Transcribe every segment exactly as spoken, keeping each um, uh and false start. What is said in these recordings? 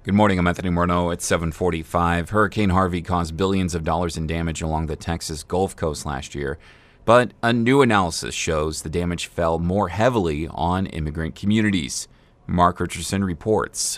Good morning, I'm Anthony Morneau at seven forty-five. Hurricane Harvey caused billions of dollars in damage along the Texas Gulf Coast last year, but a new analysis shows the damage fell more heavily on immigrant communities. Mark Richardson reports.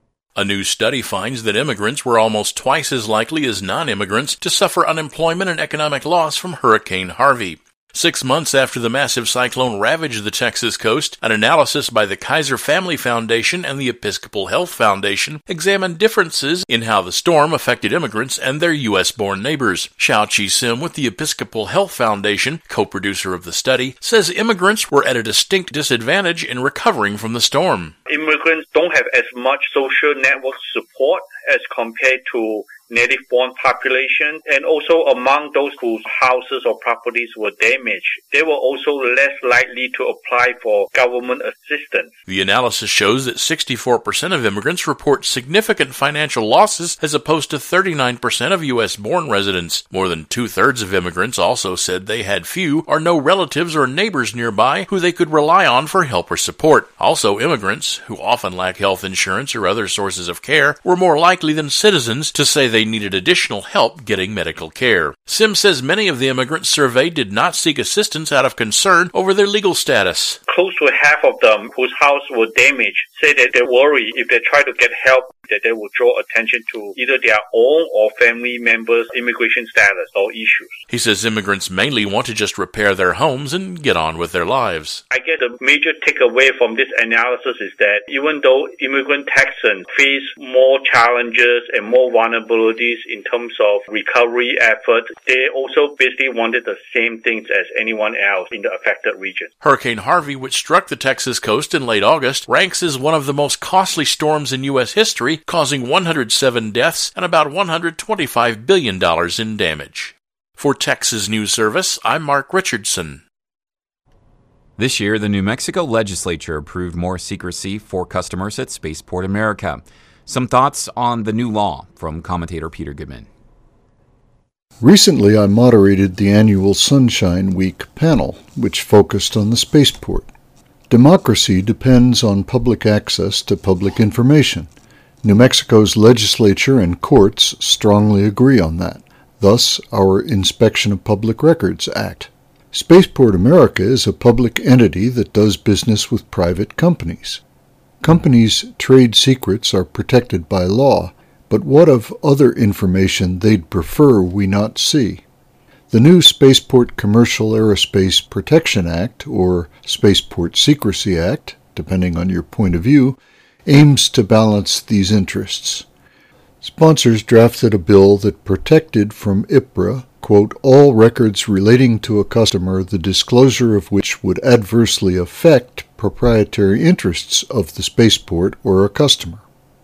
A new study finds that immigrants were almost twice as likely as non-immigrants to suffer unemployment and economic loss from Hurricane Harvey. Six months after the massive cyclone ravaged the Texas coast, an analysis by the Kaiser Family Foundation and the Episcopal Health Foundation examined differences in how the storm affected immigrants and their U S-born neighbors. Xiao Chi Sim with the Episcopal Health Foundation, co-producer of the study, says immigrants were at a distinct disadvantage in recovering from the storm. Immigrants don't have as much social network support as compared to native-born population, and also among those whose houses or properties were damaged, they were also less likely to apply for government assistance. The analysis shows that sixty-four percent of immigrants report significant financial losses as opposed to thirty-nine percent of U S-born residents. More than two-thirds of immigrants also said they had few or no relatives or neighbors nearby who they could rely on for help or support. Also, immigrants, who often lack health insurance or other sources of care, were more likely than citizens to say they needed additional help getting medical care. Sim says many of the immigrants surveyed did not seek assistance out of concern over their legal status. Close to half of them whose house were damaged say that they worry if they try to get help that they will draw attention to either their own or family members' immigration status or issues. He says immigrants mainly want to just repair their homes and get on with their lives. I guess the major takeaway from this analysis is that even though immigrant Texans face more challenges and more vulnerabilities in terms of recovery efforts, they also basically wanted the same things as anyone else in the affected region. Hurricane Harvey, which struck the Texas coast in late August, ranks as one of the most costly storms in U S history, causing one hundred seven deaths and about one hundred twenty-five billion dollars in damage. For Texas News Service, I'm Mark Richardson. This year, the New Mexico legislature approved more secrecy for customers at Spaceport America. Some thoughts on the new law from commentator Peter Goodman. Recently, I moderated the annual Sunshine Week panel, which focused on the spaceport. Democracy depends on public access to public information. New Mexico's legislature and courts strongly agree on that. Thus, our Inspection of Public Records Act. Spaceport America is a public entity that does business with private companies. Companies' trade secrets are protected by law, but what of other information they'd prefer we not see? The new Spaceport Commercial Aerospace Protection Act, or Spaceport Secrecy Act, depending on your point of view, aims to balance these interests. Sponsors drafted a bill that protected from I P R A, quote, all records relating to a customer, the disclosure of which would adversely affect proprietary interests of the spaceport or a customer.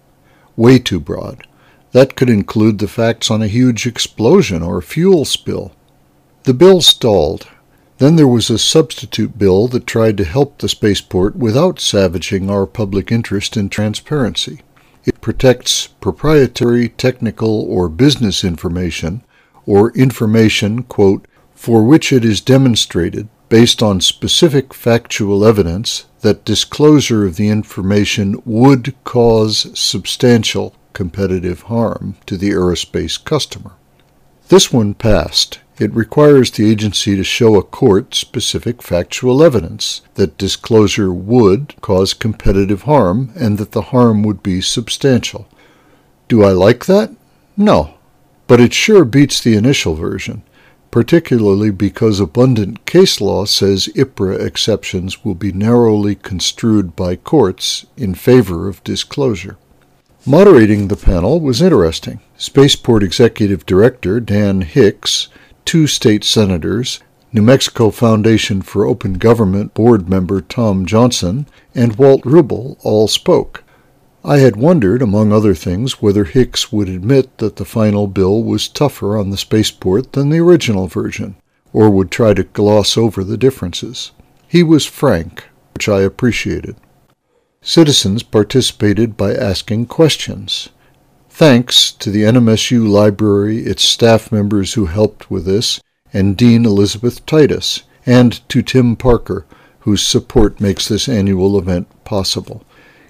Way too broad. That could include the facts on a huge explosion or fuel spill. The bill stalled. Then there was a substitute bill that tried to help the spaceport without savaging our public interest in transparency. It protects proprietary, technical, or business information, or information, quote, for which it is demonstrated, based on specific factual evidence, that disclosure of the information would cause substantial competitive harm to the aerospace customer. This one passed. It requires the agency to show a court specific factual evidence that disclosure would cause competitive harm and that the harm would be substantial. Do I like that? No. But it sure beats the initial version, particularly because abundant case law says I P R A exceptions will be narrowly construed by courts in favor of disclosure. Moderating the panel was interesting. Spaceport Executive Director Dan Hicks, two state senators, New Mexico Foundation for Open Government board member Tom Johnson, and Walt Rubel all spoke. I had wondered, among other things, whether Hicks would admit that the final bill was tougher on the spaceport than the original version, or would try to gloss over the differences. He was frank, which I appreciated. Citizens participated by asking questions. Thanks to the N M S U Library, its staff members who helped with this, and Dean Elizabeth Titus, and to Tim Parker, whose support makes this annual event possible.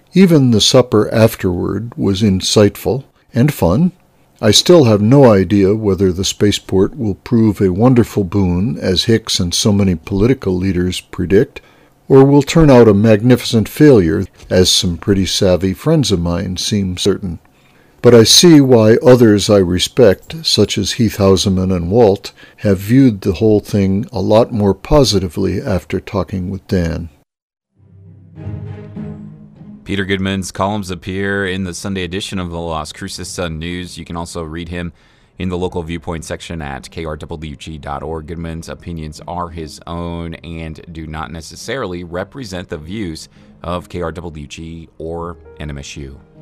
Even the supper afterward was insightful and fun. I still have no idea whether the spaceport will prove a wonderful boon, as Hicks and so many political leaders predict, or will turn out a magnificent failure, as some pretty savvy friends of mine seem certain. But I see why others I respect, such as Heath Hauserman and Walt, have viewed the whole thing a lot more positively after talking with Dan. Peter Goodman's columns appear in the Sunday edition of the Las Cruces Sun-News. You can also read him in the local viewpoint section at K R W G dot org. Goodman's opinions are his own and do not necessarily represent the views of K R W G or N M S U.